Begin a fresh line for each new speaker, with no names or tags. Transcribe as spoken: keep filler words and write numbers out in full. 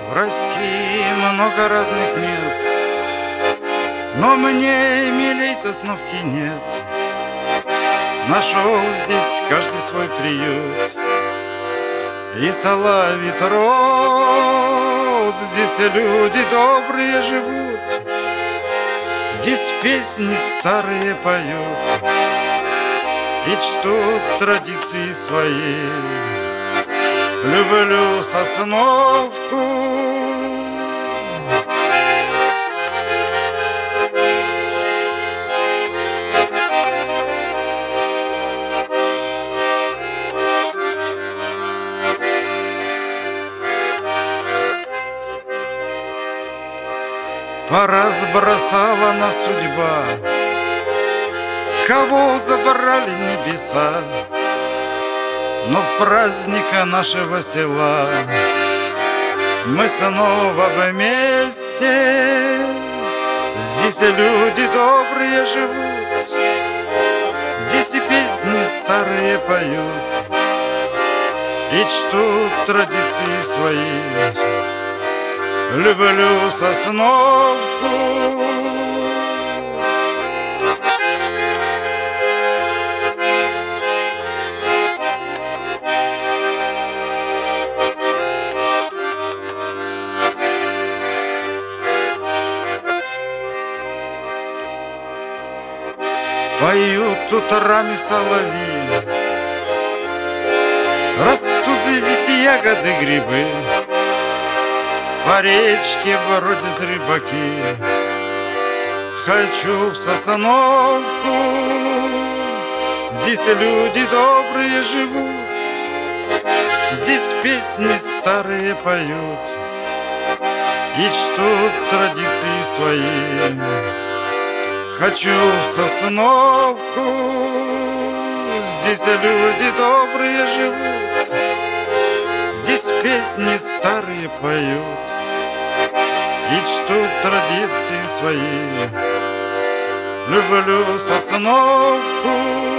В России много разных мест, но мне милей Сосновки нет. Нашел здесь каждый свой приют, и соловит рот. Здесь люди добрые живут, здесь песни старые поют и чтут традиции свои. Люблю Сосновку, поразбросала нас судьба, кого забрали небеса. Но в праздника нашего села мы снова вместе. Здесь люди добрые живут, здесь и песни старые поют и чтут традиции свои. Люблю Сосновку. Поют утрами соловьи, растут здесь ягоды, грибы, по речке бродят рыбаки. Хочу в Сосновку, здесь люди добрые живут, здесь песни старые поют и чтут традиции свои. Хочу в Сосновку, здесь люди добрые живут, здесь песни старые поют и чтут традиции свои. Люблю Сосновку.